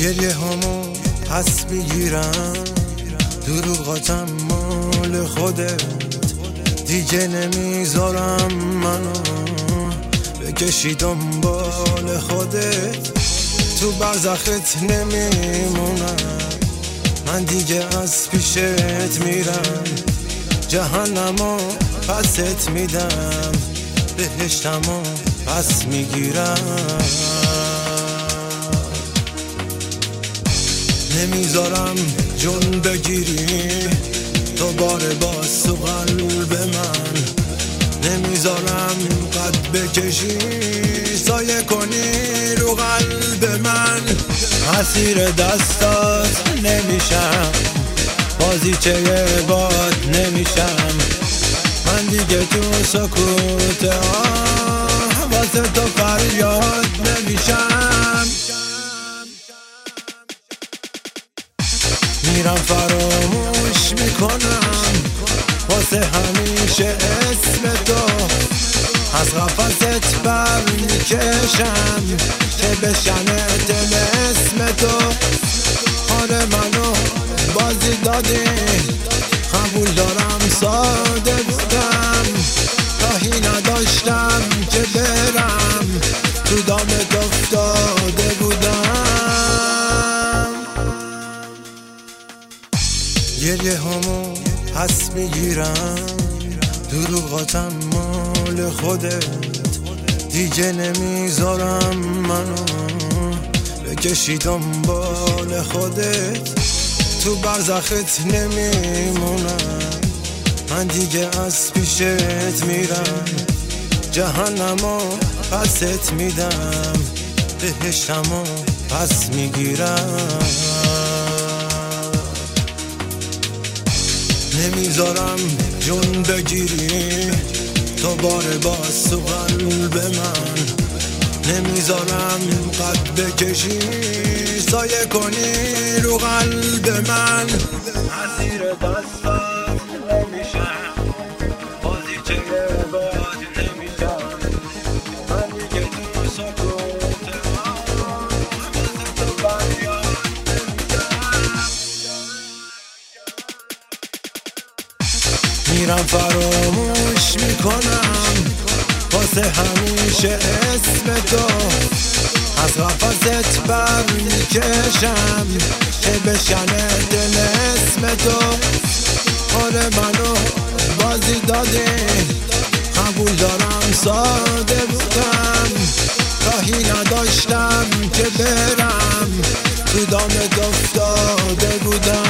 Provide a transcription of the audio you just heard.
گریه همو پس میگیرم، دروغاتم مال خودت، دیگه نمیذارم منو بکشی دنبال خودت. تو برزخت نمیمونم، من دیگه از پیشت میرم، جهنمو پست میدم، بهشتمو پس میگیرم. نمیذارم جون بگیری دوباره باز تو قلب من، نمیذارم قد بکشی سایه کنی رو قلب من. اسیر دستات نمیشم، بازیچه باد نمیشم، من دیگه تو سکوت واسه تو فریاد نمیشم. میرم فراموش میکنم واسه همیشه اسم تو، از قفست بر میکشم که بشنه دل اسم تو. آره منو بازی دادی، قبول دارم ساده بودم، راهی نداشتم که برم، تو دامت افتاده بودم. گریه همو پس میگیرم، دروغاتم مال خودت، دیگه نمیذارم منو بکشی دنبال خودت. تو برزخت نمیمونم، من دیگه از پیشت میرم، جهنمو پست میدم، بهشتمو پس میگیرم. نمیذارم جون بگیری دوباره باز تو قلب من، نمیذارم قد بکشی سایه کنی رو قلب من. اسیر دستات نمیشم، بازیچه باد نمیشم، من دیگه تو سکوت واسه تو فریاد نمیشم. میرم فراموش میکنم واسه همیشه اسم تو، از قفست بر میکشم که بشنه دل اسم تو. آره منو بازی دادی، قبول دارم ساده بودم، راهی نداشتم که برم، تو دامت افتاده بودم.